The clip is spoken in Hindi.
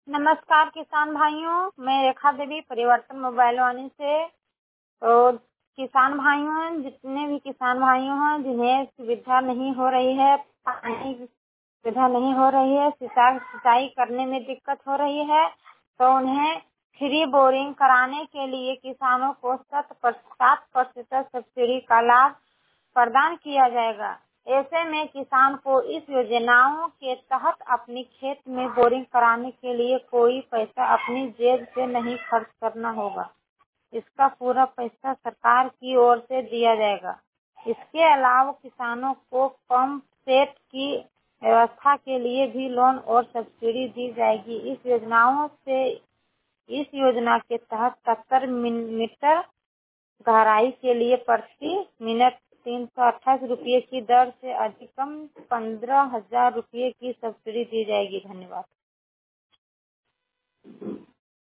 नमस्कार किसान भाइयों, मैं रेखा देवी परिवर्तन मोबाइल वाणी से। तो किसान भाइयों, जितने भी किसान भाइयों हैं जिन्हें सुविधा नहीं हो रही है, पानी की सुविधा नहीं हो रही है, सिंचाई करने में दिक्कत हो रही है, तो उन्हें फ्री बोरिंग कराने के लिए किसानों को 7% सब्सिडी का लाभ प्रदान किया जाएगा। ऐसे में किसान को इस योजनाओं के तहत अपनी खेत में बोरिंग कराने के लिए कोई पैसा अपनी जेब से नहीं खर्च करना होगा। इसका पूरा पैसा सरकार की ओर से दिया जाएगा। इसके अलावा किसानों को पंप सेट की व्यवस्था के लिए भी लोन और सब्सिडी दी जाएगी। इस योजना के तहत 70 मीटर गहराई के लिए प्रति मिनट 328 रुपये की दर से अधिकतम 15,000 रुपये की सब्सिडी दी जाएगी। धन्यवाद।